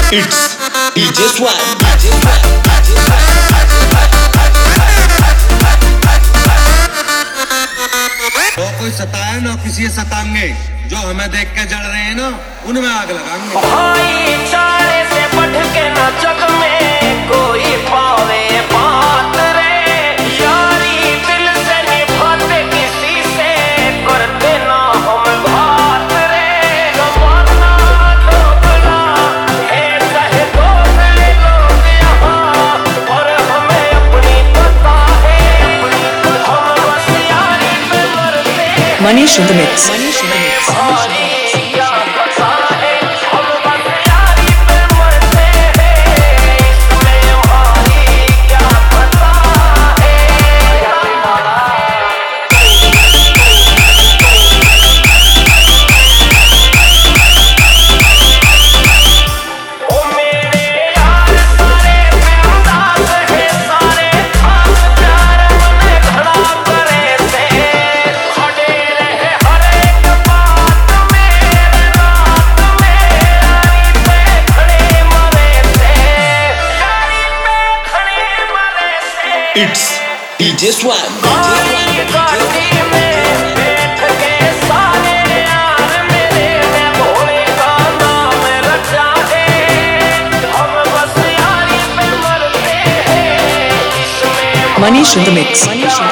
It's DJ Swag. तो कोई सताए ना किसी सताएंगे, जो हमें देख के जल रहे हैं ना उनमें आग लगाएंगे। भाई चारे से बढ़ के ना जग में कोई पावे बात रे, यारी दिल से निभाते किसी से करते ना हम बात रे। जमाना डोबला है चाहे डोबले लोग यहाँ, और हमें अपनी पता है, हम बस यारी पे मरते हैं। Manish in the mix. It's DJ Swag. Manish in the mix.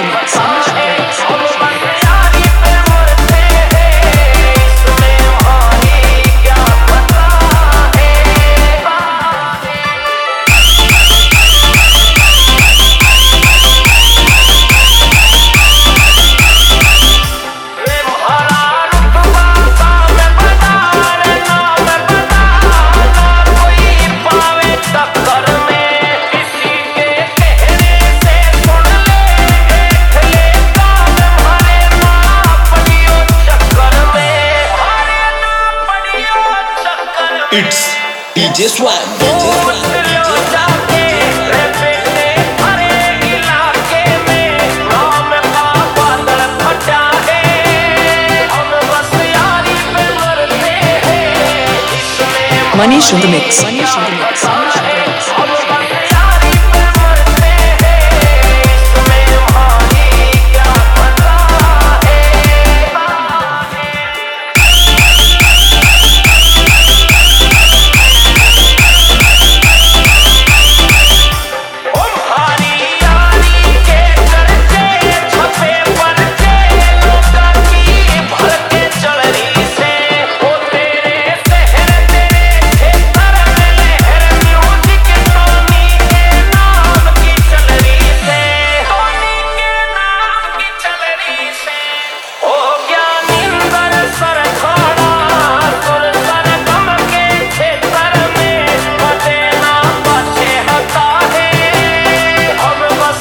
It's DJ Swag. Manish in the mix.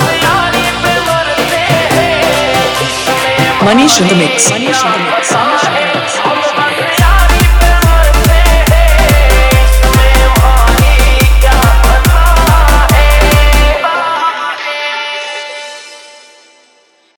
Manish in the mix.